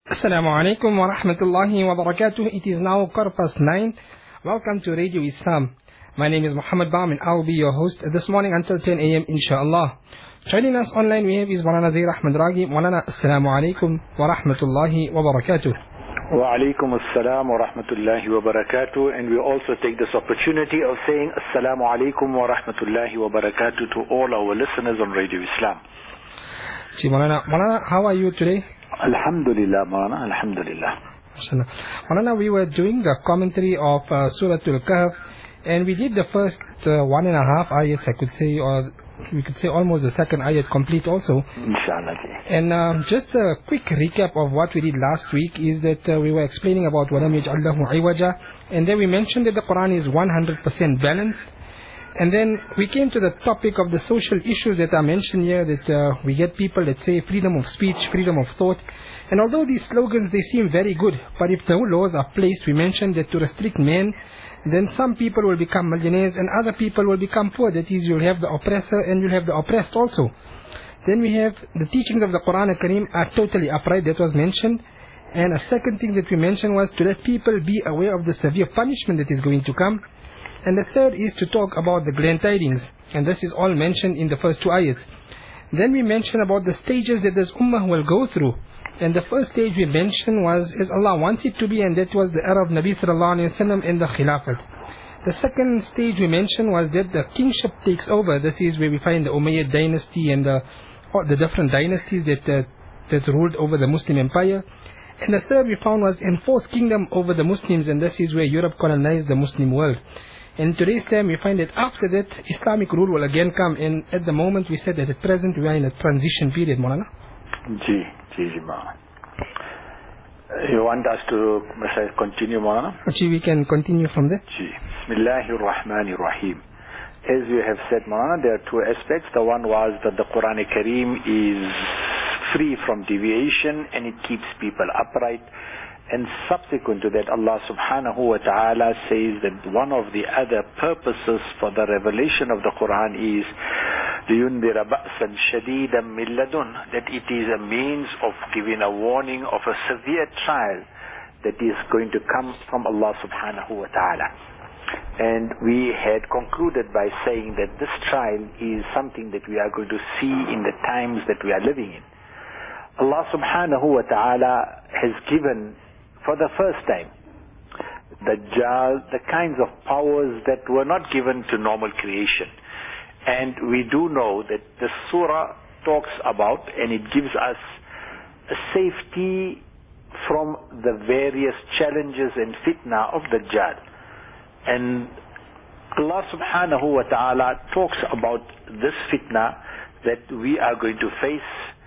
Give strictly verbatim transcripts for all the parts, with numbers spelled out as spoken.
Assalamu alaikum wa rahmatullahi wa barakatuh. It is now quarter past nine. Welcome to Radio Islam. My name is Muhammad Baam and I will be your host this morning until ten a m inshaAllah. Joining us online we have is Maulana Zair Ahmad Raghi. Maulana, Assalamu alaikum wa rahmatullahi wa barakatuh. Wa alaikum assalam wa rahmatullahi wa barakatuh. And we also take this opportunity of saying Assalamu alaikum wa rahmatullahi wa barakatuh to all our listeners on Radio Islam. Ji Maulana, Maulana, how are you today? Alhamdulillah, Maulana, Alhamdulillah. Maulana, we were doing the commentary of uh, Surah Al-Kahf, and we did the first uh, one and a half ayats, I could say, or we could say almost the second ayat complete also. Inshallah. And uh, just a quick recap of what we did last week is that uh, we were explaining about وَلَمْ يَجْعَلْ لَهُ عِوَجًا, and then we mentioned that the Quran is one hundred percent balanced. And then we came to the topic of the social issues that are mentioned here, that uh, we get people that say freedom of speech, freedom of thought. And although these slogans, they seem very good, but if no laws are placed, we mentioned that to restrict men, then some people will become millionaires and other people will become poor. That is, you'll have the oppressor and you'll have the oppressed also. Then we have the teachings of the Quran Al-Kareem are totally upright, that was mentioned. And a second thing that we mentioned was to let people be aware of the severe punishment that is going to come. And the third is to talk about the glad tidings, and this is all mentioned in the first two ayats. Then we mentioned about the stages that this ummah will go through, and the first stage we mentioned was as Allah wants it to be, and that was the era of Nabi sallallahu alaihi wasallam and the Khilafat. The second stage we mentioned was that the kingship takes over. This is where we find the Umayyad dynasty and the, the different dynasties that, uh, that ruled over the Muslim empire. And the third we found was enforced kingdom over the Muslims, and this is where Europe colonized the Muslim world. In today's time, we find that after that, Islamic rule will again come. And at the moment, we said that at present, we are in a transition period, Maulana. Ji, ji, ji, Maulana. You want us to continue, Maulana? Ji, we can continue from there. Ji. Bismillahir Rahmanir Rahim. As you have said, Maulana, there are two aspects. The one was that the Quran Kareem is free from deviation and it keeps people upright. And subsequent to that, Allah subhanahu wa ta'ala says that one of the other purposes for the revelation of the Quran is لِيُنْذِرَ بَأْسًا شَدِيدًا مِنْ لَدُنْ, that it is a means of giving a warning of a severe trial that is going to come from Allah subhanahu wa ta'ala. And we had concluded by saying that this trial is something that we are going to see in the times that we are living in. Allah subhanahu wa ta'ala has given for the first time Dajjal the kinds of powers that were not given to normal creation. And we do know that the surah talks about, and it gives us a safety from the various challenges and fitna of Dajjal. And Allah subhanahu wa ta'ala talks about this fitna that we are going to face.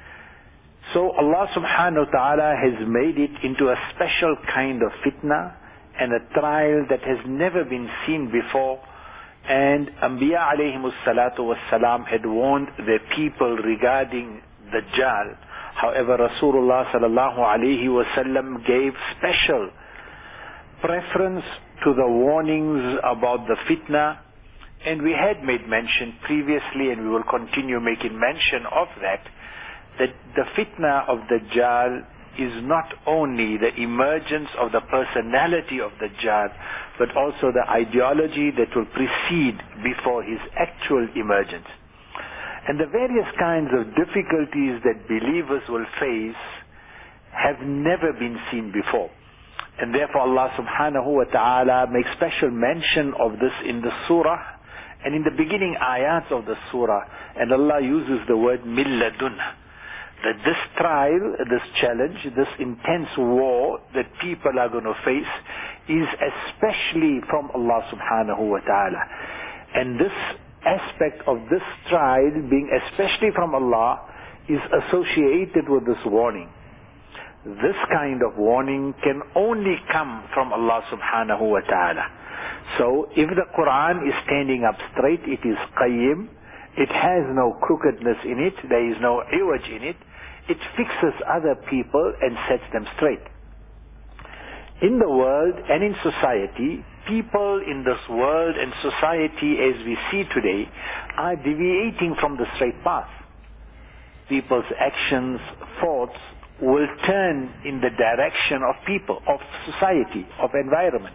So Allah subhanahu wa ta'ala has made it into a special kind of fitna and a trial that has never been seen before. And Anbiya alayhimus salatu was salam had warned their people regarding Dajjal. However, Rasulullah sallallahu alayhi wa sallam gave special preference to the warnings about the fitna. And we had made mention previously, and we will continue making mention of that, that the fitna of Dajjal is not only the emergence of the personality of Dajjal, but also the ideology that will precede before his actual emergence. And the various kinds of difficulties that believers will face have never been seen before. And therefore Allah subhanahu wa ta'ala makes special mention of this in the surah and in the beginning ayats of the surah. And Allah uses the word milladun, that this trial, this challenge, this intense war that people are going to face is especially from Allah subhanahu wa ta'ala. And this aspect of this trial being especially from Allah is associated with this warning. This kind of warning can only come from Allah subhanahu wa ta'ala. So if the Quran is standing up straight, it is qayyim, it has no crookedness in it, there is no iwaj in it, it fixes other people and sets them straight. In the world and in society, people in this world and society as we see today are deviating from the straight path. People's actions, thoughts, will turn in the direction of people, of society, of environment.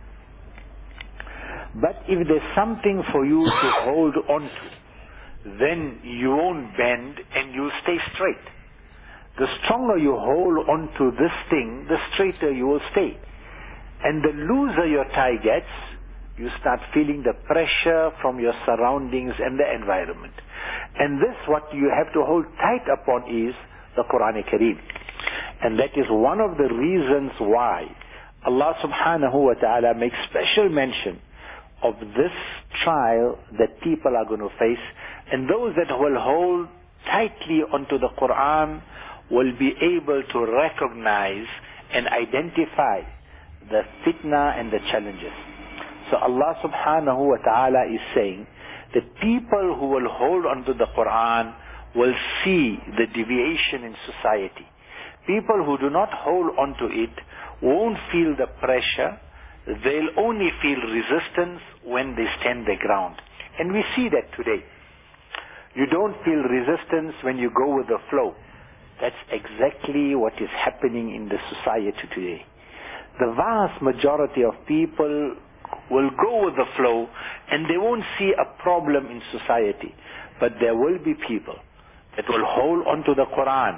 But if there's something for you to hold on to, then you won't bend and you'll stay straight. The stronger you hold on to this thing, the straighter you will stay. And the looser your tie gets, you start feeling the pressure from your surroundings and the environment. And this, what you have to hold tight upon is the Quran Kareem. And that is one of the reasons why Allah subhanahu wa ta'ala makes special mention of this trial that people are going to face. And those that will hold tightly onto the Quran will be able to recognize and identify the fitna and the challenges. So Allah subhanahu wa ta'ala is saying that people who will hold onto the Quran will see the deviation in society. People who do not hold onto it won't feel the pressure. They'll only feel resistance when they stand their ground. And we see that today. You don't feel resistance when you go with the flow. That's exactly what is happening in the society today. The vast majority of people will go with the flow and they won't see a problem in society. But there will be people that will hold onto the Quran.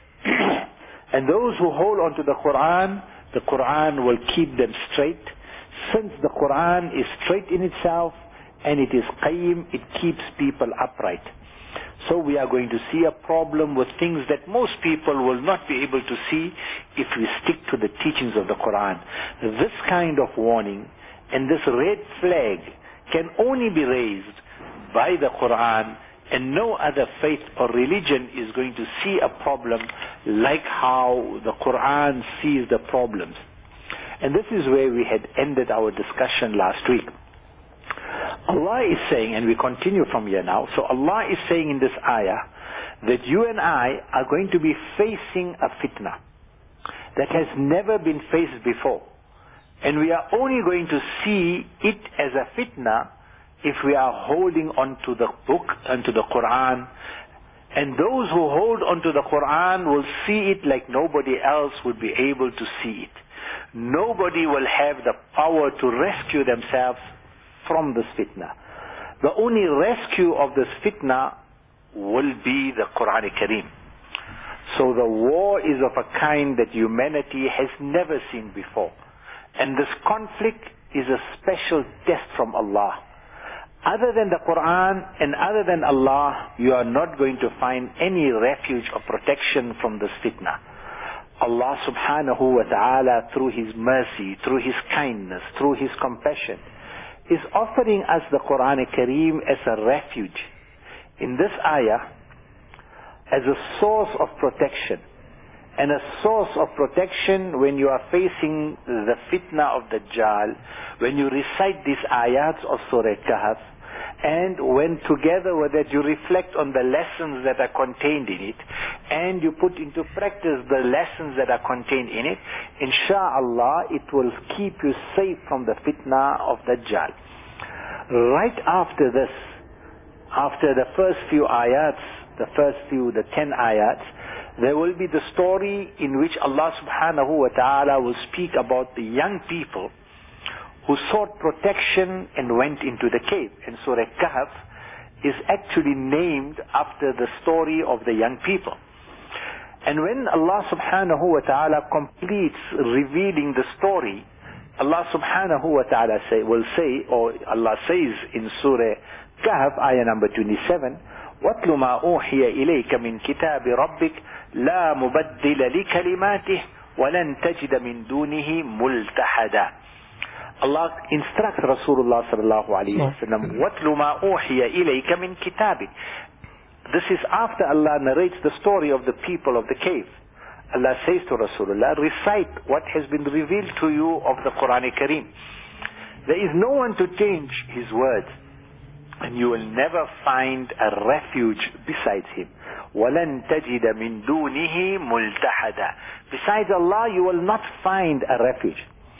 And those who hold onto the Quran, the Quran will keep them straight. Since the Quran is straight in itself and it is qayyim, it keeps people upright. So we are going to see a problem with things that most people will not be able to see if we stick to the teachings of the Quran. This kind of warning and this red flag can only be raised by the Quran, and no other faith or religion is going to see a problem like how the Quran sees the problems. And this is where we had ended our discussion last week. Allah is saying, and we continue from here now, so Allah is saying in this ayah that you and I are going to be facing a fitna that has never been faced before. And we are only going to see it as a fitna if we are holding on to the book and to the Quran. And those who hold on to the Quran will see it like nobody else would be able to see it. Nobody will have the power to rescue themselves from this fitna. The only rescue of this fitna will be the Quran Kareem. So the war is of a kind that humanity has never seen before. And this conflict is a special test from Allah. Other than the Quran and other than Allah, you are not going to find any refuge or protection from this fitna. Allah subhanahu wa ta'ala, through His mercy, through His kindness, through His compassion, is offering us the Quran Kareem as a refuge. In this ayah, as a source of protection. And a source of protection when you are facing the fitna of Dajjal, when you recite these ayats of Surah Kahf, and when together with that you reflect on the lessons that are contained in it, and you put into practice the lessons that are contained in it, insha'Allah it will keep you safe from the fitna of Dajjal. Right after this, after the first few ayats, the first few, the ten ayats, there will be the story in which Allah subhanahu wa ta'ala will speak about the young people who sought protection and went into the cave. And Surah Kahf is actually named after the story of the young people. And when Allah subhanahu wa ta'ala completes revealing the story, Allah subhanahu wa ta'ala say, will say, or Allah says in Surah Kahf, ayah number twenty-seven, وَاتْلُ مَا أُوحِيَ إِلَيْكَ مِنْ كِتَابِ رَبِّكَ لَا مُبَدِّلَ لِكَلِمَاتِهِ وَلَنْ تَجِدَ مِنْ دُونِهِ مُلْتَحَدًا. Allah instructs Rasulullah sallallahu alayhi wa sallam, وَاتْلُ مَا أُوحِيَ إِلَيْكَ مِنْ كِتَابِ. This is after Allah narrates the story of the people of the cave. Allah says to Rasulullah, recite what has been revealed to you of the Quran Kareem. There is no one to change His words, and you will never find a refuge besides Him. وَلَنْ تَجِدَ مِنْ دُونِهِ مُلْتَحَدًا. Besides Allah, you will not find a refuge.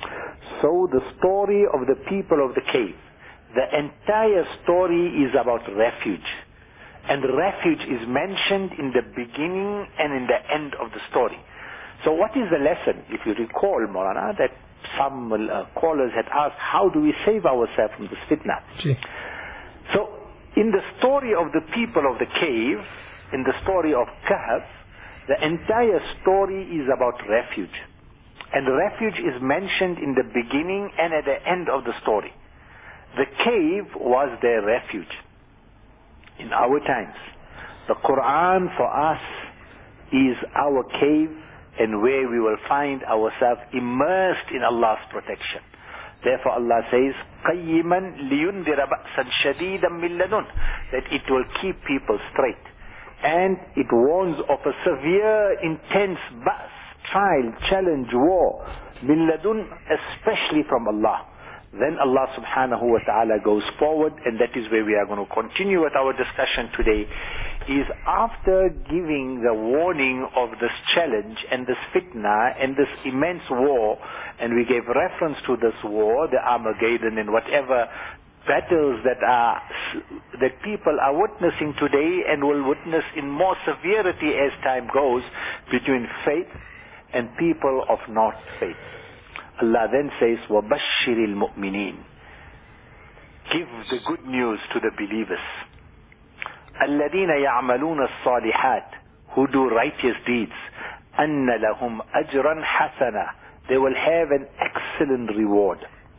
So the story of the people of the cave, the entire story is about refuge. And refuge is mentioned in the beginning and in the end of the story. So what is the lesson? If you recall, Maulana, that some uh, callers had asked, how do we save ourselves from this fitna? Gee. So in the story of the people of the cave, in the story of Kahf, the entire story is about refuge. And refuge is mentioned in the beginning and at the end of the story. The cave was their refuge. In our times, the Quran for us is our cave, and where we will find ourselves immersed in Allah's protection. Therefore Allah says, قَيِّمًا لِيُنْذِرَ بَأْسًا شَدِيدًا مِنْ لَدُنْ, that it will keep people straight. And it warns of a severe, intense ba's, trial, challenge, war, min ladun, especially from Allah. Then Allah subhanahu wa ta'ala goes forward, and that is where we are going to continue with our discussion today, is after giving the warning of this challenge and this fitna and this immense war, and we gave reference to this war, the Armageddon and whatever battles that are that people are witnessing today and will witness in more severity as time goes, between faith and people of not faith. Allah then says, وَبَشِّرِ الْمُؤْمِنِينَ, give the good news to the believers. الَّذِينَ يَعْمَلُونَ الصَّالِحَاتِ, who do righteous deeds. أَنَّ لَهُمْ أَجْرًا حَسَنًا, they will have an excellent reward.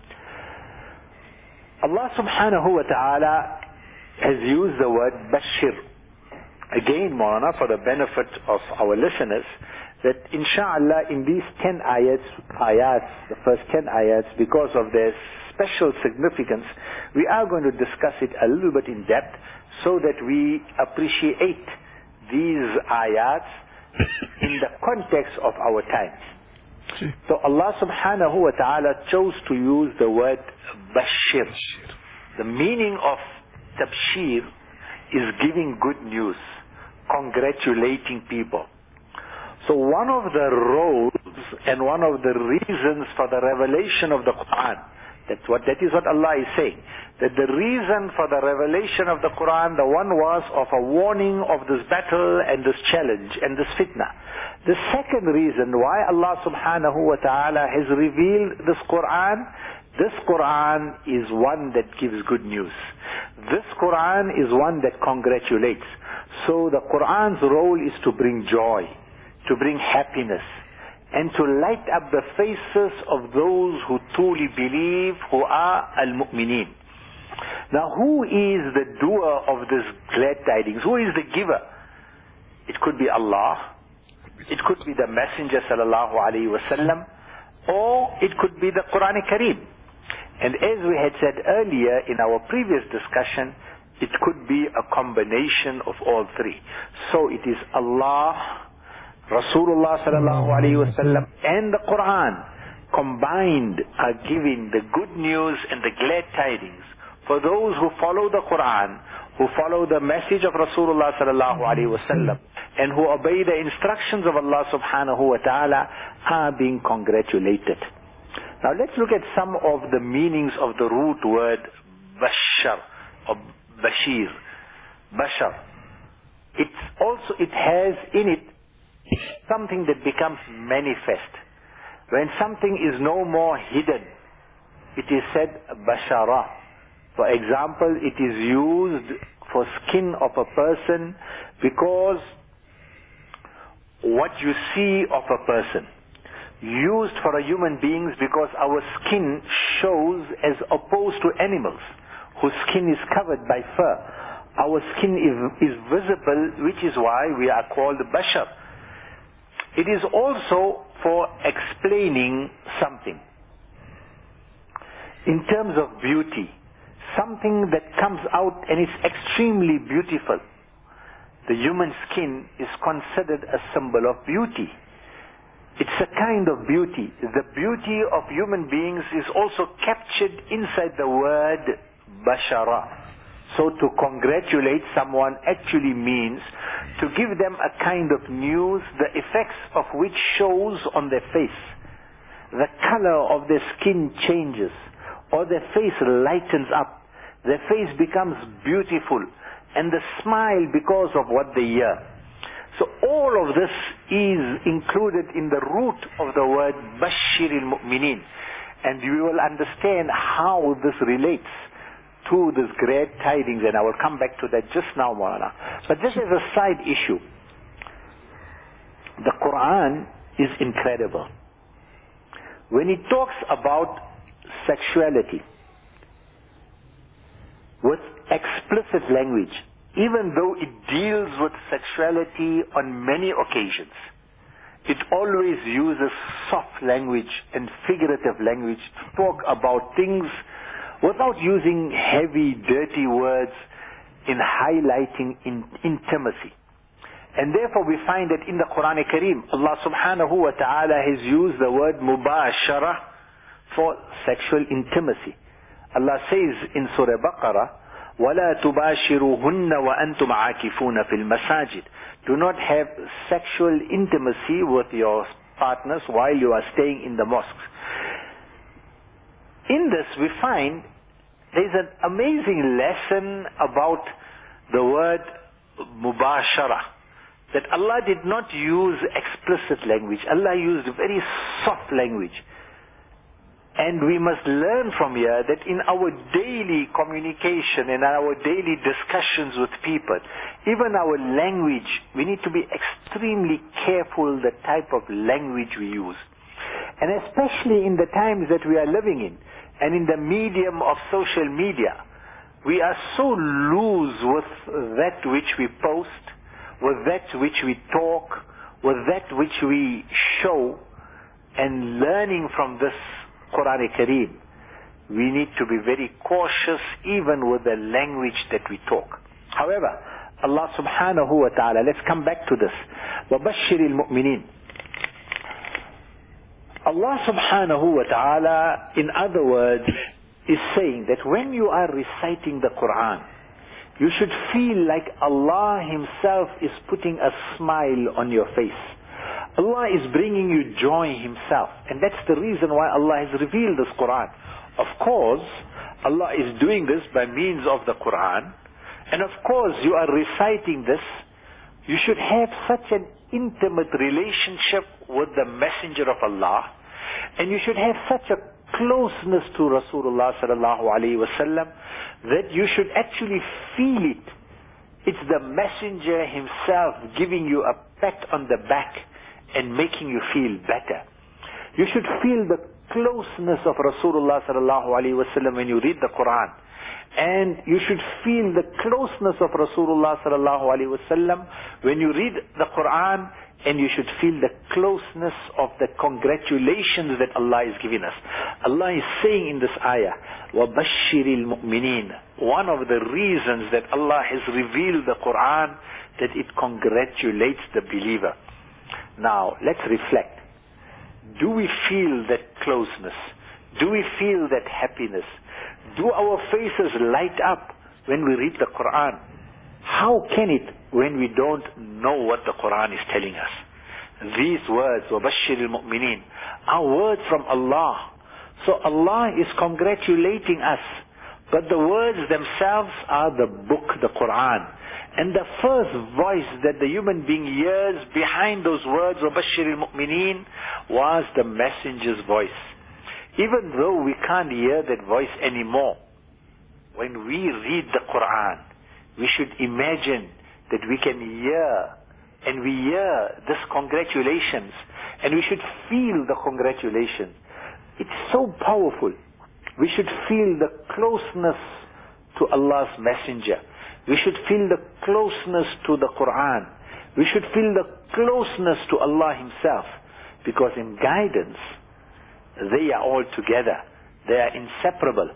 Allah subhanahu wa ta'ala has used the word Bashir. Again, Maulana, for the benefit of our listeners, that inshallah in these ten ayats, ayats, the first ten ayats, because of their special significance, we are going to discuss it a little bit in depth so that we appreciate these ayats in the context of our times. So Allah subhanahu wa ta'ala chose to use the word Bashir. The meaning of Tabshir is giving good news, congratulating people. So one of the roles and one of the reasons for the revelation of the Quran, that's what, that is what Allah is saying, that the reason for the revelation of the Quran, the one was of a warning of this battle and this challenge and this fitna. The second reason why Allah subhanahu wa ta'ala has revealed this Quran, this Quran is one that gives good news. This Quran is one that congratulates. So the Quran's role is to bring joy, to bring happiness, and to light up the faces of those who truly believe, who are al-mu'mineen. Now, who is the doer of this glad tidings? Who is the giver? It could be Allah, it could be the Messenger sallallahu alaihi wasallam, or it could be the Quran Kareem. And as we had said earlier in our previous discussion, it could be a combination of all three. So it is Allah, Rasulullah sallallahu alaihi wasallam, and the Quran combined are giving the good news and the glad tidings for those who follow the Quran, who follow the message of Rasulullah sallallahu alaihi wasallam, and who obey the instructions of Allah subhanahu wa ta'ala, are being congratulated. Now let's look at some of the meanings of the root word Bashar or Bashir. Bashar. It's also, it has in it something that becomes manifest. When something is no more hidden, it is said Bashara. For example, it is used for skin of a person because what you see of a person. Used for a human beings because our skin shows as opposed to animals whose skin is covered by fur. Our skin is, is visible, which is why we are called Bashar. It is also for explaining something. In terms of beauty, something that comes out and is extremely beautiful. The human skin is considered a symbol of beauty. It's a kind of beauty. The beauty of human beings is also captured inside the word Bashara. So to congratulate someone actually means to give them a kind of news, the effects of which shows on their face. The color of their skin changes, or their face lightens up. Their face becomes beautiful, and the smile because of what they hear. So all of this is included in the root of the word Bashiril Mu'mineen. And you will understand how this relates to this great tidings, and I will come back to that just now, Maulana. But this is a side issue. The Quran is incredible. When it talks about sexuality with explicit language, even though it deals with sexuality on many occasions, it always uses soft language and figurative language to talk about things without using heavy, dirty words in highlighting in intimacy. And therefore we find that in the Quran Kareem, Allah subhanahu wa ta'ala has used the word mubashara for sexual intimacy. Allah says in Surah Baqarah, وَلَا تُبَاشِرُوهُنَّ وَأَنْتُمْ عَاكِفُونَ فِي الْمَسَاجِدِ. Do not have sexual intimacy with your partners while you are staying in the mosques. In this we find there is an amazing lesson about the word mubashara, that Allah did not use explicit language. Allah used very soft language. And we must learn from here that in our daily communication and our daily discussions with people, even our language, we need to be extremely careful the type of language we use. And especially in the times that we are living in, and in the medium of social media, we are so loose with that which we post, with that which we talk, with that which we show, and learning from this Quran Kareem, we need to be very cautious even with the language that we talk. However, Allah subhanahu wa ta'ala, let's come back to this. وَبَشِّرِ الْمُؤْمِنِينَ. Allah subhanahu wa ta'ala, in other words, is saying that when you are reciting the Quran, you should feel like Allah Himself is putting a smile on your face. Allah is bringing you joy Himself. And that's the reason why Allah has revealed this Quran. Of course, Allah is doing this by means of the Quran. And of course, you are reciting this. You should have such an intimate relationship with the Messenger of Allah. And you should have such a closeness to Rasulullah sallallahu alayhi wa sallam that you should actually feel it. It's the Messenger Himself giving you a pat on the back and making you feel better. You should feel the closeness of Rasulullah sallallahu alayhi wa sallam when you read the Quran. And you should feel the closeness of Rasulullah sallallahu alayhi wa sallam when you read the Quran, and you should feel the closeness of the congratulations that Allah is giving us. Allah is saying in this ayah, وَبَشِّرِ الْمُؤْمِنِينَ. One of the reasons that Allah has revealed the Quran, that it congratulates the believer. Now, let's reflect. Do we feel that closeness? Do we feel that happiness? Do our faces light up when we read the Quran? How can it when we don't know what the Quran is telling us? These words, وَبَشِّرِ الْمُؤْمِنِينَ, are words from Allah. So Allah is congratulating us. But the words themselves are the book, the Quran. And the first voice that the human being hears behind those words, وَبَشِّرِ الْمُؤْمِنِينَ, was the messenger's voice. Even though we can't hear that voice anymore, when we read the Quran, we should imagine that we can hear, and we hear this congratulations, and we should feel the congratulations. It's so powerful. We should feel the closeness to Allah's messenger. We should feel the closeness to the Quran. We should feel the closeness to Allah Himself. Because in guidance, they are all together. They are inseparable.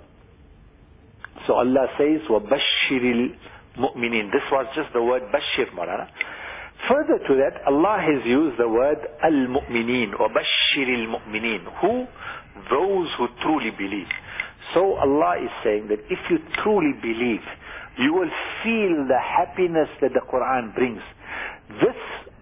So Allah says, وَبَشِّرِ الْمُؤْمِنِينَ. This was just the word Bashir, Maulana. Further to that, Allah has used the word Al-Mu'mineen, وَبَشِّرِ الْمُؤْمِنِينَ. Who? Those who truly believe. So Allah is saying that if you truly believe, you will feel the happiness that the Quran brings. This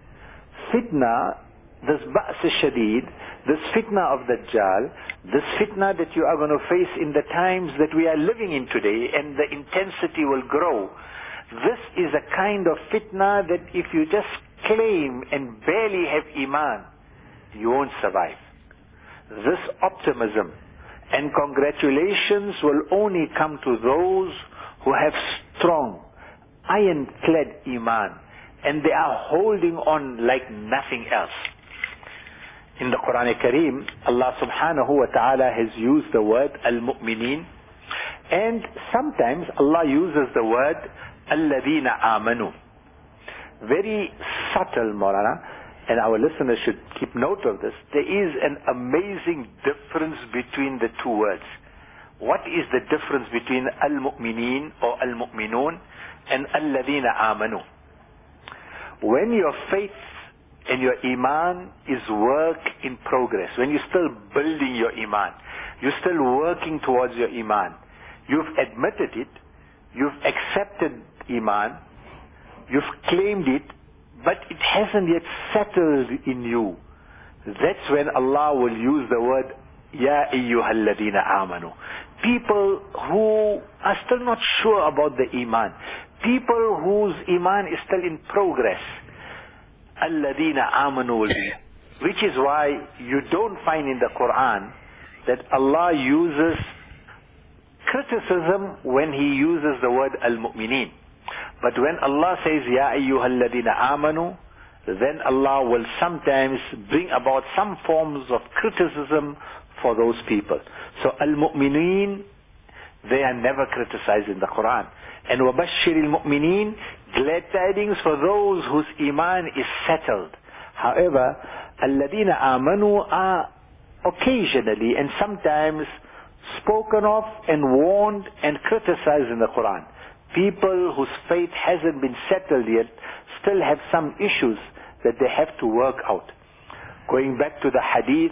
fitna, this ba's shadid, this fitna of Dajjal, this fitna that you are going to face in the times that we are living in today, and the intensity will grow. This is a kind of fitna that if you just claim and barely have iman, you won't survive. This optimism and congratulations will only come to those who have strong, ironclad iman, and they are holding on like nothing else. In the Quran Kareem, Allah subhanahu wa ta'ala has used the word al-mu'mineen, and sometimes Allah uses the word alladhina amanu. Very subtle, Maulana, and our listeners should keep note of this. There is an amazing difference between the two words. What is the difference between al-mu'mineen or al-mu'minun and alladhina amanu? When your faith and your iman is work in progress, when you're still building your iman, you're still working towards your iman, you've admitted it, you've accepted iman, you've claimed it, but it hasn't yet settled in you. That's when Allah will use the word Ya ayyuhalladhina amanu. People who are still not sure about the iman, people whose iman is still in progress, alladhina amanu will be. Which is why you don't find in the Quran that Allah uses criticism when He uses the word al-mu'mineen. But when Allah says, Ya ayyuhalladhina amanu, then Allah will sometimes bring about some forms of criticism for those people. So al-mu'mineen, they are never criticized in the Quran. And وَبَشِّرِ الْمُؤْمِنِينَ, glad tidings for those whose iman is settled. However, alladhina amanu are occasionally and sometimes spoken of and warned and criticized in the Quran. People whose faith hasn't been settled yet still have some issues that they have to work out. Going back to the hadith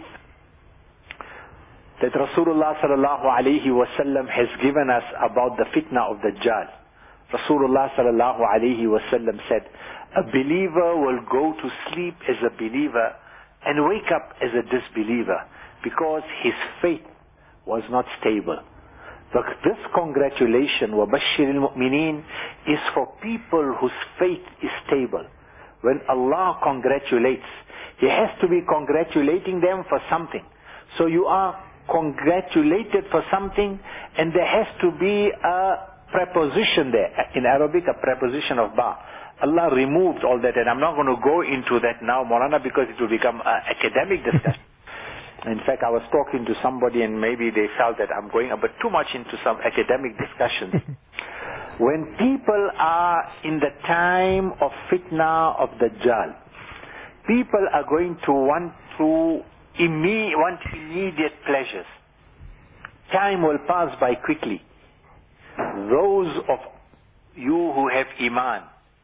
that Rasulullah sallallahu alayhi wasallam has given us about the fitna of Dajjal. Rasulullah sallallahu alayhi wasallam said, a believer will go to sleep as a believer and wake up as a disbeliever because his faith was not stable. So this congratulation, وَبَشِّرِ الْمُؤْمِنِينَ, is for people whose faith is stable. When Allah congratulates, He has to be congratulating them for something. So you are congratulated for something, and there has to be a preposition there. In Arabic, a preposition of ba. Allah removed all that, and I'm not going to go into that now, Maulana, because it will become an academic discussion. In fact, I was talking to somebody and maybe they felt that I'm going a bit too much into some academic discussions. When people are in the time of fitna of Dajjal, people are going to want to imme- want immediate pleasures. Time will pass by quickly. Those of you who have iman,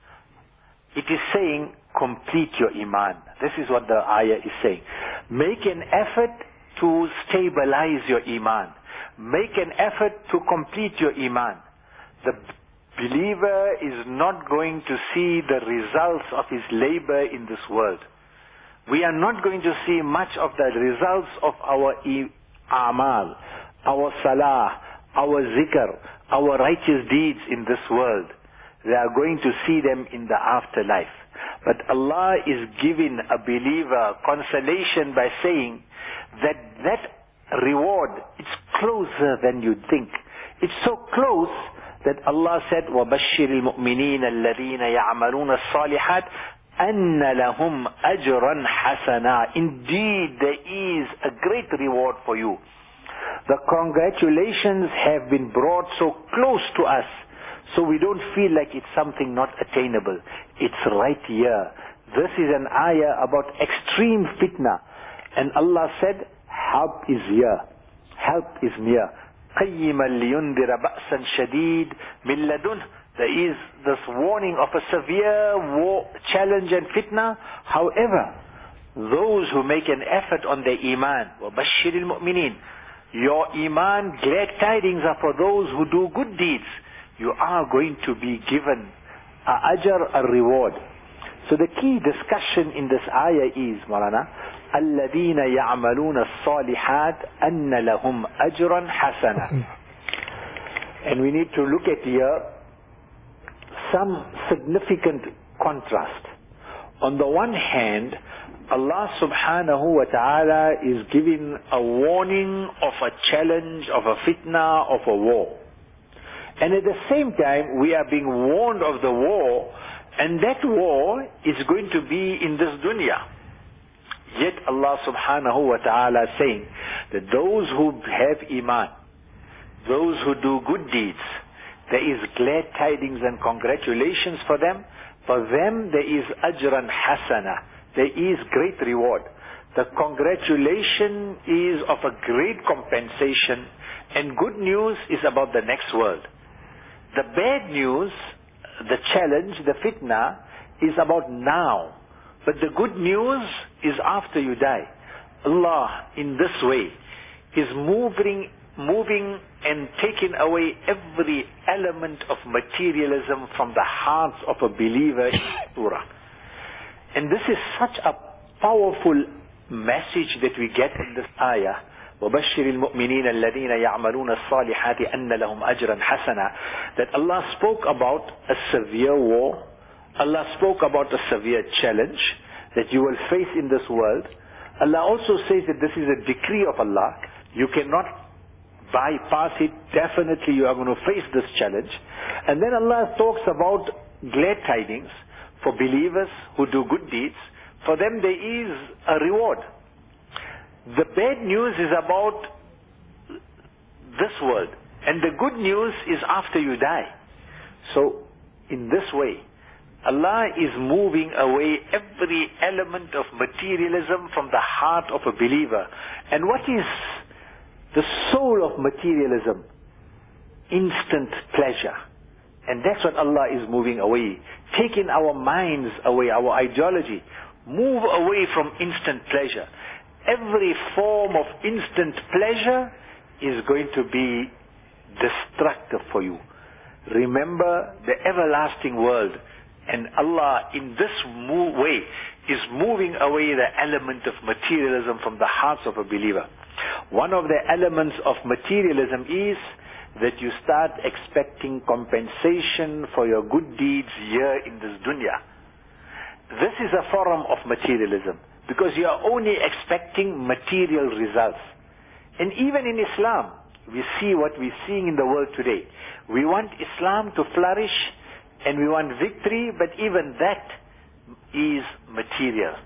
it is saying, complete your iman. This is what the ayah is saying. Make an effort to stabilize your iman. Make an effort to complete your iman. The believer is not going to see the results of his labor in this world. We are not going to see much of the results of our amal, our salah, our zikr, our righteous deeds in this world. We are going to see them in the afterlife. But Allah is giving a believer consolation by saying that that reward, it's closer than you think. It's so close that Allah said, وَبَشِّرِ الْمُؤْمِنِينَ الَّذِينَ يَعْمَلُونَ الصَّالِحَاتِ أَنَّ لَهُمْ أَجْرًا حَسَنًا. Indeed, there is a great reward for you. The congratulations have been brought so close to us, so we don't feel like it's something not attainable. It's right here. This is an ayah about extreme fitna. And Allah said, help is here. Help is near. قَيِّمًا لِيُنْذِرَ بَأْسًا شَدِيدٍ مِنْ لَدُنْهُ. There is this warning of a severe war, challenge and fitna. However, those who make an effort on their iman, وَبَشِّرِ الْمُؤْمِنِينَ, your iman, glad tidings are for those who do good deeds. You are going to be given a ajr, a reward. So the key discussion in this ayah is, Maulana, الَّذِينَ يَعْمَلُونَ الصَّالِحَاتِ أَنَّ لَهُمْ أَجْرًا حَسَنًا. And we need to look at here some significant contrast. On the one hand, Allah subhanahu wa ta'ala is giving a warning of a challenge, of a fitna, of a war. And at the same time, we are being warned of the war, and that war is going to be in this dunya. Yet Allah subhanahu wa ta'ala is saying that those who have iman, those who do good deeds, there is glad tidings and congratulations for them. For them there is ajran hasana. There is great reward. The congratulation is of a great compensation, and good news is about the next world. The bad news, the challenge, the fitna, is about now. But the good news is after you die. Allah, in this way, is moving, moving and taking away every element of materialism from the hearts of a believer in Surah. And this is such a powerful message that we get in this ayah. وَبَشِّرِ الْمُؤْمِنِينَ الَّذِينَ يَعْمَلُونَ الصَّالِحَاتِ أَنَّ لَهُمْ أَجْرًا حَسَنًا. That Allah spoke about a severe war. Allah spoke about a severe challenge that you will face in this world. Allah also says that this is a decree of Allah. You cannot bypass it. Definitely you are going to face this challenge. And then Allah talks about glad tidings for believers who do good deeds. For them there is a reward. The bad news is about this world, and the good news is after you die. So in this way, Allah is moving away every element of materialism from the heart of a believer. And what is the soul of materialism? Instant pleasure. And that's what Allah is moving away, taking our minds away, our ideology. Move away from instant pleasure. Every form of instant pleasure is going to be destructive for you. Remember the everlasting world. And Allah, in this move way, is moving away the element of materialism from the hearts of a believer. One of the elements of materialism is that you start expecting compensation for your good deeds here in this dunya. This is a form of materialism, because you are only expecting material results. And even in Islam, we see what we're seeing in the world today. We want Islam to flourish, and we want victory, but even that is material.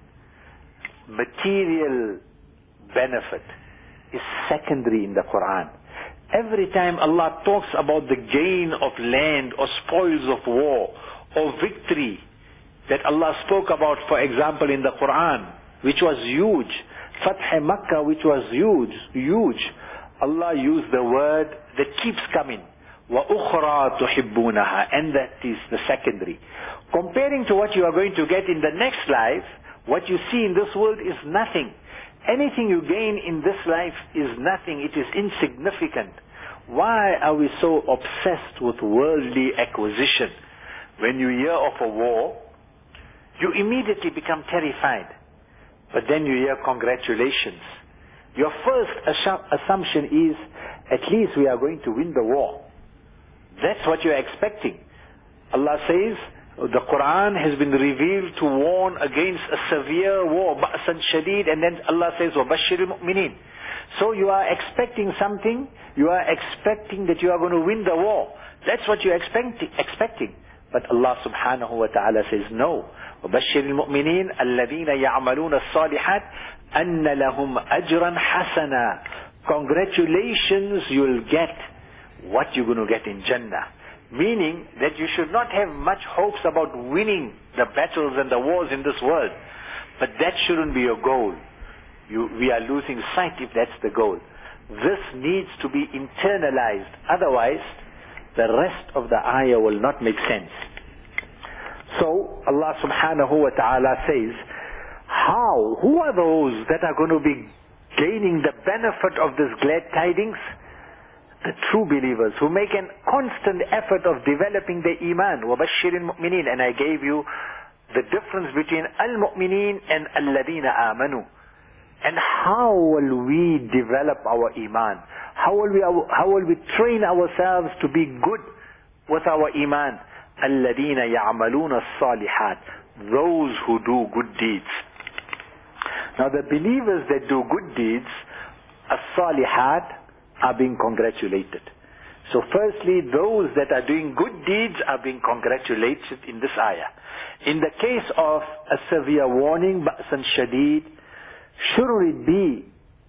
Material benefit is secondary in the Quran. Every time Allah talks about the gain of land or spoils of war or victory that Allah spoke about, for example, in the Quran, which was huge, Fath Makkah, which was huge, huge, Allah used the word that keeps coming, وَأُخْرَى تُحِبُّونَهَا, and that is the secondary. Comparing to what you are going to get in the next life, what you see in this world is nothing. Anything you gain in this life is nothing. It is insignificant. Why are we so obsessed with worldly acquisition? When you hear of a war, you immediately become terrified. But then you hear congratulations. Your first assu- assumption is, at least we are going to win the war. That's what you're expecting. Allah says, the Quran has been revealed to warn against a severe war, ba'san shadid, and then Allah says, وَبَشِّرِ الْمُؤْمِنِينَ. So you are expecting something, you are expecting that you are going to win the war. That's what you're expecting. expecting. But Allah subhanahu wa ta'ala says, no. وَبَشِّرِ الْمُؤْمِنِينَ الَّذِينَ يَعْمَلُونَ الصَّالِحَاتِ أَنَّ لَهُمْ أَجْرًا حَسَنًا. Congratulations, you'll get what you're going to get in Jannah. Meaning that you should not have much hopes about winning the battles and the wars in this world. But that shouldn't be your goal. You, we are losing sight if that's the goal. This needs to be internalized. Otherwise, the rest of the ayah will not make sense. So, Allah subhanahu wa ta'ala says, how, who are those that are going to be gaining the benefit of this glad tidings? The true believers who make a constant effort of developing their iman. وَبَشِّرِ الْمُؤْمِنِينَ. And I gave you the difference between al-mu'minin and al-ladina amanu. And how will we develop our iman? How will we, how will we train ourselves to be good with our iman? الَّذِينَ يَعْمَلُونَ الصَّالِحَاتِ. those who do good deeds. Now the believers that do good deeds, as-salihat, are being congratulated. So firstly, those that are doing good deeds are being congratulated in this ayah. In the case of a severe warning, ba'san shadid, should it be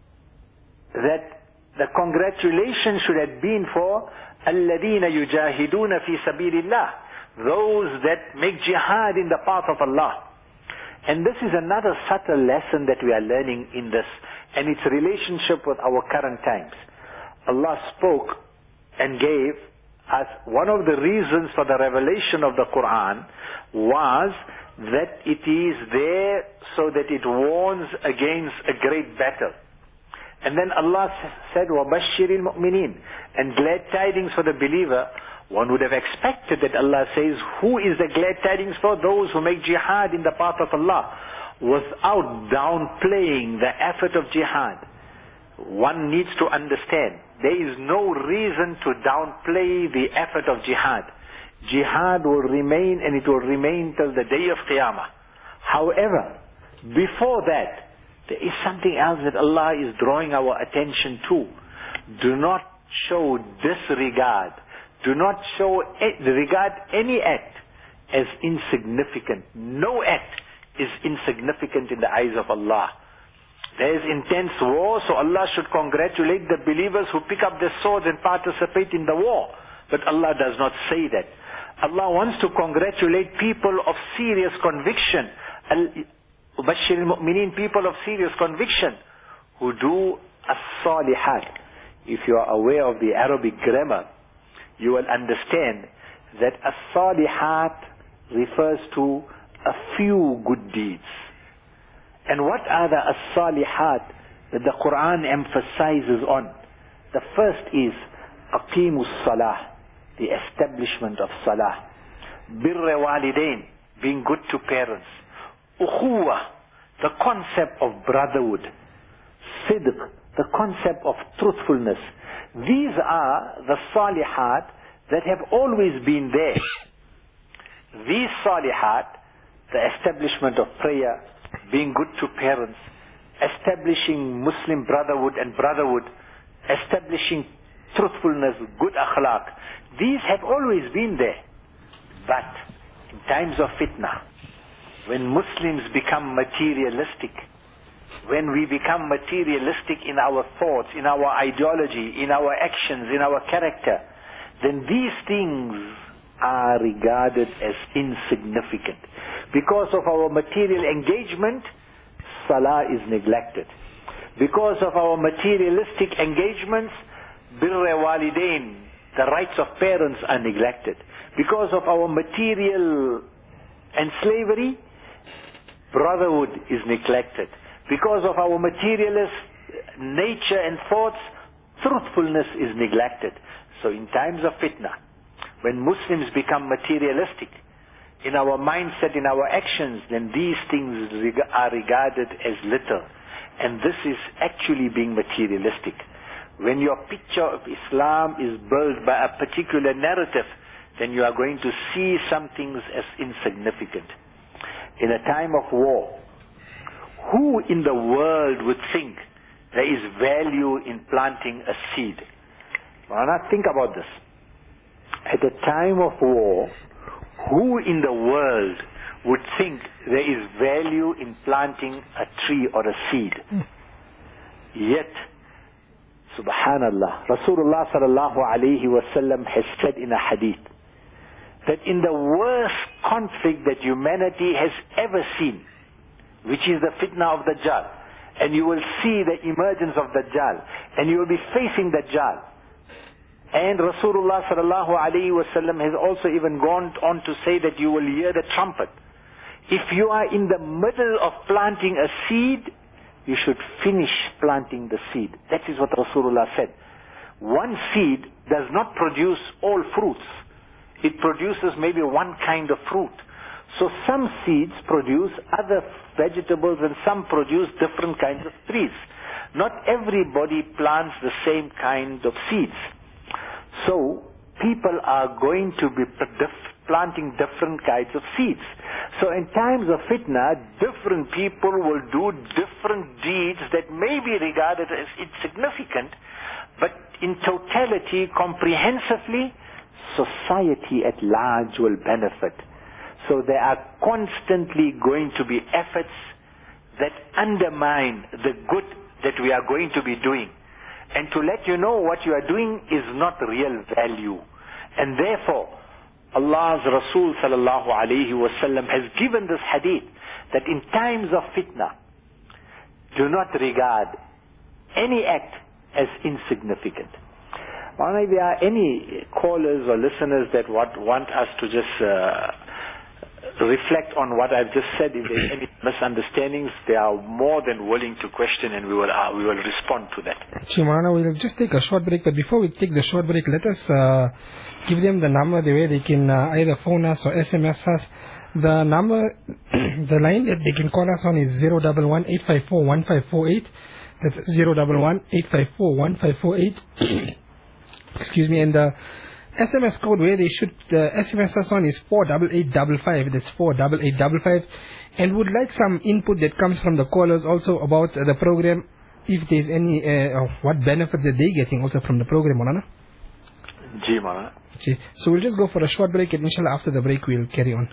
that the congratulation should have been for الَّذِينَ يُجَاهِدُونَ فِي سَبِيلِ اللَّهِ, those that make jihad in the path of Allah. And this is another subtle lesson that we are learning in this, and its relationship with our current times. Allah spoke and gave us one of the reasons for the revelation of the Quran was that it is there so that it warns against a great battle. And then Allah said, وَبَشِّرِ الْمُؤْمِنِينَ, and glad tidings for the believer. One would have expected that Allah says, who is the glad tidings for? Those who make jihad in the path of Allah, without downplaying the effort of jihad. One needs to understand, there is no reason to downplay the effort of jihad. Jihad will remain, and it will remain till the day of Qiyamah. However, before that, there is something else that Allah is drawing our attention to. Do not show disregard. Do not show, regard any act as insignificant. No act is insignificant in the eyes of Allah. There is intense war, so Allah should congratulate the believers who pick up their swords and participate in the war. But Allah does not say that. Allah wants to congratulate people of serious conviction. Bashir al-Mu'mineen, people of serious conviction, who do as-salihat. If you are aware of the Arabic grammar, you will understand that as-salihat refers to a few good deeds. And what are the as-salihat that the Quran emphasizes on? The first is aqimus salah, the establishment of salah. Birr walidain, being good to parents. Ukhuwa, the concept of brotherhood. Sidq, the concept of truthfulness. These are the salihat that have always been there. These salihat, the establishment of prayer, being good to parents, establishing Muslim brotherhood and brotherhood, establishing truthfulness, good akhlaq, these have always been there. But in times of fitna, when Muslims become materialistic, when we become materialistic in our thoughts, in our ideology, in our actions, in our character, then these things are regarded as insignificant. Because of our material engagement, salah is neglected. Because of our materialistic engagements, birr walidain, the rights of parents, are neglected. Because of our material and slavery, brotherhood is neglected. Because of our materialist nature and thoughts, truthfulness is neglected. So in times of fitna, when Muslims become materialistic in our mindset, in our actions, then these things are regarded as little. And this is actually being materialistic. When your picture of Islam is built by a particular narrative, then you are going to see some things as insignificant. In a time of war, who in the world would think there is value in planting a seed? Well, now think about this. At a time of war, who in the world would think there is value in planting a tree or a seed? Mm. Yet, subhanallah, Rasulullah sallallahu alayhi wa sallam has said in a hadith that in the worst conflict that humanity has ever seen, which is the fitna of Dajjal, and you will see the emergence of Dajjal, and you will be facing Dajjal. And Rasulullah sallallahu alayhi wa sallam has also even gone on to say that you will hear the trumpet. If you are in the middle of planting a seed, you should finish planting the seed. That is what Rasulullah said. One seed does not produce all fruits. It produces maybe one kind of fruit. So some seeds produce other vegetables, and some produce different kinds of trees. Not everybody plants the same kind of seeds. So people are going to be planting different kinds of seeds. So in times of fitna, different people will do different deeds that may be regarded as insignificant, but in totality, comprehensively, society at large will benefit. So there are constantly going to be efforts that undermine the good that we are going to be doing. And to let you know what you are doing is not real value. And therefore, Allah's Rasul sallallahu alayhi wa sallam has given this hadith that in times of fitna, do not regard any act as insignificant. Now, if there are any callers or listeners that want, want us to just uh, reflect on what I've just said, if there's any misunderstandings, they are more than willing to question, and we will uh, we will respond to that. Shimana, we'll just take a short break, but before we take the short break, let us uh, give them the number the way they can uh, either phone us or S M S us. The number, the line that they can call us on is zero one one, eight five four, one five four eight. That's zero one one, eight five four, one five four eight. Excuse me, and the S M S code where they should uh, S M S us on is four eight eight five five. That's four eight eight five five. And would like some input that comes from the callers also about uh, the program, if there's any, uh, what benefits that they're getting also from the program, Maulana. Ji, Maulana. Okay, so we'll just go for a short break, and inshallah after the break we'll carry on.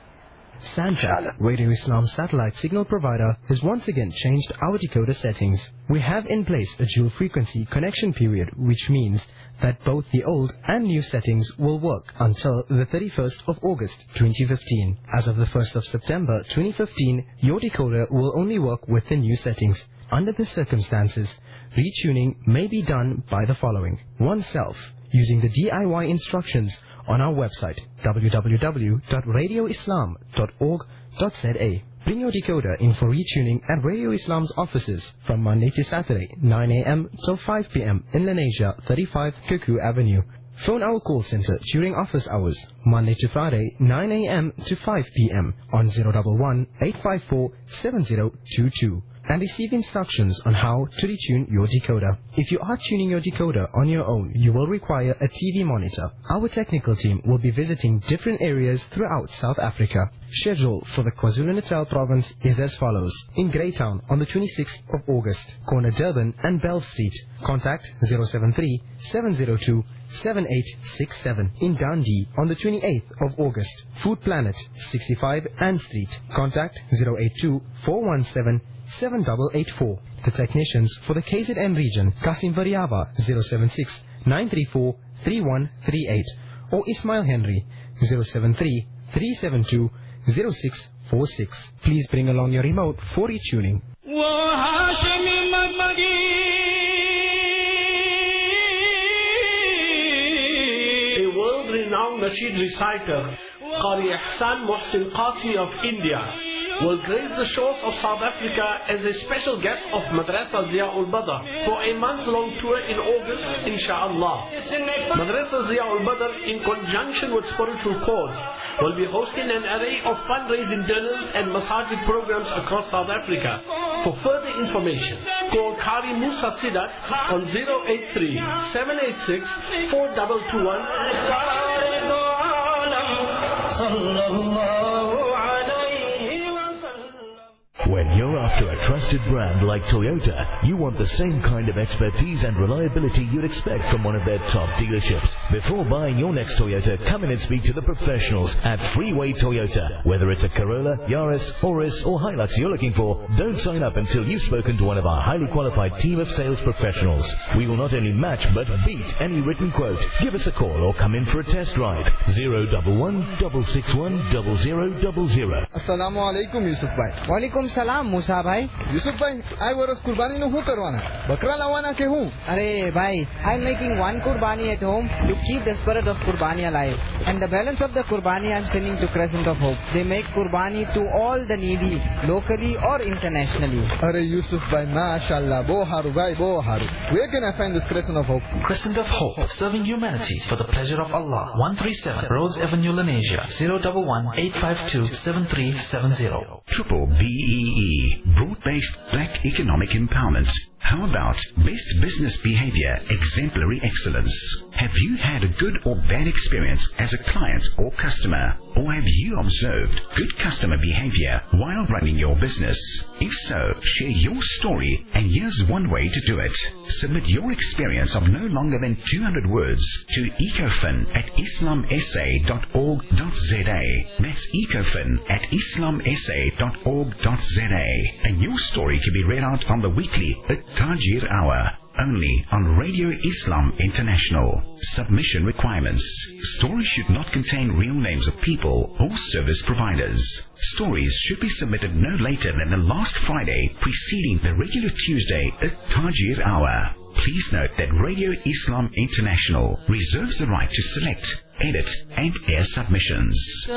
Sandjack, Radio Islam satellite signal provider, has once again changed our decoder settings. We have in place a dual frequency connection period, which means that both the old and new settings will work until the thirty-first of August twenty fifteen. As of the first of September twenty fifteen, your decoder will only work with the new settings. Under the circumstances, retuning may be done by the following: oneself, using the D I Y instructions on our website w w w dot radio islam dot org dot z a. Bring your decoder in for retuning at Radio Islam's offices from Monday to Saturday, nine a m till five p m in Lenasia, thirty-five Kuku Avenue. Phone our call center during office hours, Monday to Friday, nine a m to five p m on zero one one, eight five four, seven zero two two. And receive instructions on how to retune your decoder. If you are tuning your decoder on your own, you will require a T V monitor. Our technical team will be visiting different areas throughout South Africa. Schedule for the KwaZulu-Natal province is as follows: in Greytown on the twenty-sixth of August, corner Durban and Bell Street. Contact zero seven three, seven zero two, seven eight six seven. In Dundee on the twenty-eighth of August, Food Planet, sixty-five Ann Street. Contact zero eight two, four one seven, seven eight eight four. The technicians for the K Z N region, Kasim Variava, zero seven six, nine three four, three one three eight, or Ismail Henry, zero seven three, three seven two, zero six four six. Please bring along your remote for retuning. A world-renowned Nasheed reciter, Qari Ihsan Muhsin Qasmi of India, will grace the shores of South Africa as a special guest of Madrasa Ziaul Badr for a month-long tour in August, inshallah. Madrasa Ziaul Badr, in conjunction with Spiritual Chords, will be hosting an array of fundraising dinners and masajid programs across South Africa. For further information, call Qari Musa Sidat on zero eight three, seven eight six, four two two one. When you're after a trusted brand like Toyota, you want the same kind of expertise and reliability you'd expect from one of their top dealerships. Before buying your next Toyota, come in and speak to the professionals at Freeway Toyota. Whether it's a Corolla, Yaris, Auris or Hilux you're looking for, don't sign up until you've spoken to one of our highly qualified team of sales professionals. We will not only match but beat any written quote. Give us a call or come in for a test drive. zero one one, six six one, zero zero zero zero. Assalamu alaikum, Yusuf bhai. Walaikum salam, Musa bhai. Yusuf bhai, I was kurbani no hu karwana. Bakra lawana ke hu? Arey bhai, I'm making one kurbani at home to keep the spirit of kurbani alive. And the balance of the kurbani I'm sending to Crescent of Hope. They make kurbani to all the needy, locally or internationally. Arey Yusuf bhai, mashallah, bo haru bhai, bo haru. Where can I find this Crescent of Hope? Crescent of Hope, serving humanity for the pleasure of Allah. one thirty-seven Rose Avenue, Lenasia. zero one one, eight five two, seven three seven zero. Triple B E E, broad-based black economic empowerment. How about best business behavior, exemplary excellence? Have you had a good or bad experience as a client or customer? Or have you observed good customer behavior while running your business? If so, share your story, and here's one way to do it. Submit your experience of no longer than two hundred words to ecofin at islam s a dot org dot z a. That's ecofin at islam s a dot org dot z a. And your story can be read out on the weekly At-Tajir Hour. Only on Radio Islam International. Submission requirements. Stories should not contain real names of people or service providers. Stories should be submitted no later than the last Friday preceding the regular Tuesday At-Tajir Hour. Please note that Radio Islam International reserves the right to select, edit, and air submissions.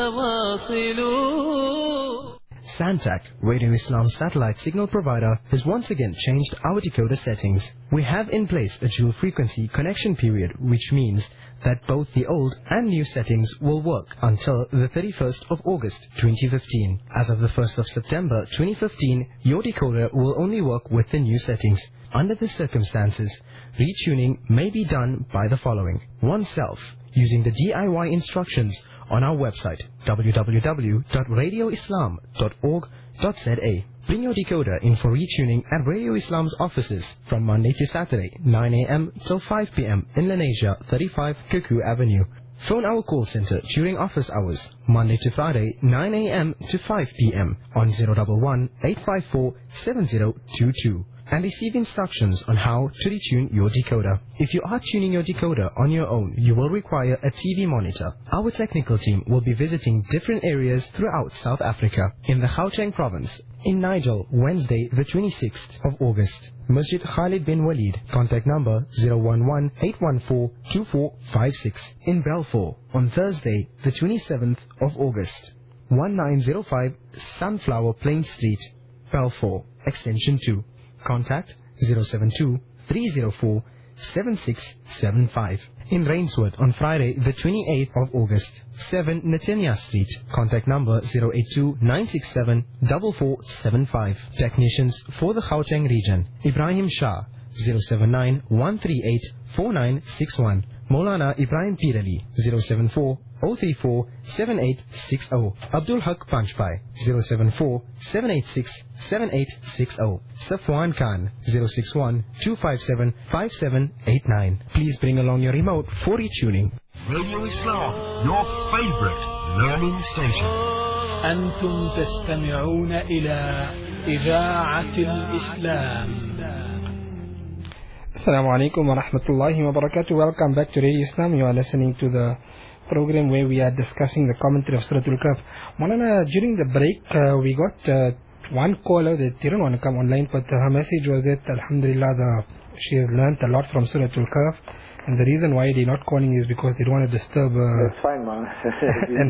Santac, Radio Islam satellite signal provider, has once again changed our decoder settings. We have in place a dual frequency connection period, which means that both the old and new settings will work until the thirty-first of August twenty fifteen. As of the first of September twenty fifteen, your decoder will only work with the new settings. Under the circumstances, retuning may be done by the following. Oneself, using the D I Y instructions on our website w w w dot radio islam dot org dot z a. Bring your decoder in for retuning at Radio Islam's offices from Monday to Saturday, nine a m till five p m in Lenasia, thirty-five Kuku Avenue. Phone our call center during office hours, Monday to Friday, nine a m to five p m on zero one one, eight five four, seven zero two two. And receive instructions on how to retune your decoder. If you are tuning your decoder on your own, you will require a T V monitor. Our technical team will be visiting different areas throughout South Africa. In the Gauteng province, in Nigel, Wednesday the twenty-sixth of August. Masjid Khalid bin Walid, contact number zero one one, eight one four, two four five six. In Balfour, on Thursday the twenty-seventh of August. nineteen oh five Sunflower Plain Street, Balfour, extension two. Contact zero seven two, three zero four, seven six seven five. In Rainswood on Friday the twenty-eighth of August, seven Netanya Street. Contact number zero eight two, nine six seven, four four seven five. Technicians for the Gauteng region. Ibrahim Shah, zero seven nine, one three eight, four nine six one. Maulana Ibrahim Pirali, zero seven four, zero three four, seven eight six zero. Abdul Haq Panchpai, zero seven four, seven eight six, seven eight six zero. Safwan Khan, zero six one, two five seven, five seven eight nine. Please bring along your remote for retuning. Radio Islam, your favorite learning station. أنتم تستمعون إلى إذاعة الإسلام. Assalamu alaikum wa rahmatullahi wa barakatuh. Welcome back to Radio Islam. You are listening to the program where we are discussing the commentary of Surah Al-Kahf. Maulana, during the break, uh, we got uh, one caller that didn't want to come online, but uh, her message was that, Alhamdulillah, the, she has learnt a lot from Surah Al-Kahf. And the reason why they're not calling is because they don't want to disturb. Uh, That's fine, man. and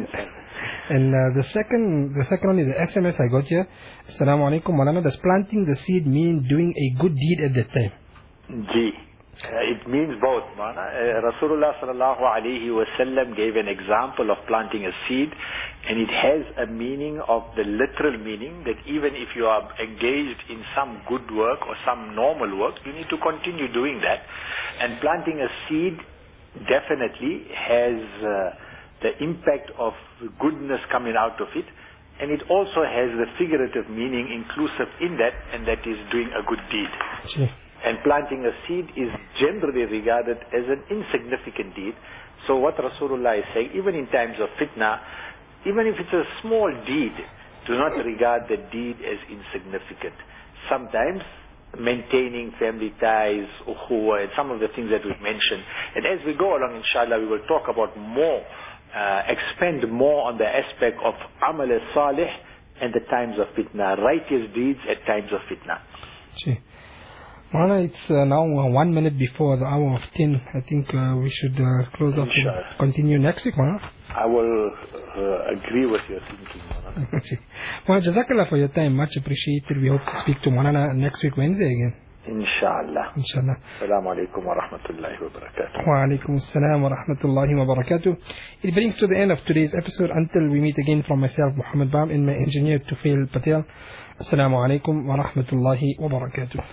and uh, the second the second one is the S M S I got here. Assalamu alaikum. Maulana, does planting the seed mean doing a good deed at that time? Gee, uh, it means both, man. Uh, Rasulullah sallallahu alayhi wa sallam gave an example of planting a seed, and it has a meaning of the literal meaning that even if you are engaged in some good work or some normal work, you need to continue doing that. And planting a seed definitely has uh, the impact of goodness coming out of it, and it also has the figurative meaning inclusive in that, and that is doing a good deed. Sure. And planting a seed is generally regarded as an insignificant deed. So what Rasulullah is saying, even in times of fitna, even if it's a small deed, do not regard the deed as insignificant. Sometimes maintaining family ties, ukhuwa, and some of the things that we've mentioned. And as we go along, inshallah, we will talk about more, uh, expand more on the aspect of amal salih and the times of fitna, righteous deeds at times of fitna. Gee. Maulana, it's uh, now uh, one minute before the hour of ten. I think uh, we should uh, close off and continue next week, Maulana. I will uh, agree with your thinking, Maulana. Maulana, Jazakallah for your time. Much appreciated. We hope to speak to Maulana next week, Wednesday again. Inshallah. Inshallah. Assalamu alaikum wa rahmatullahi wa barakatuh. Wa alaikum assalam wa rahmatullahi wa barakatuh. It brings to the end of today's episode. Until we meet again, from myself, Muhammad Bam, and my engineer, Tufail Patel. Assalamu alaikum wa rahmatullahi wa barakatuh.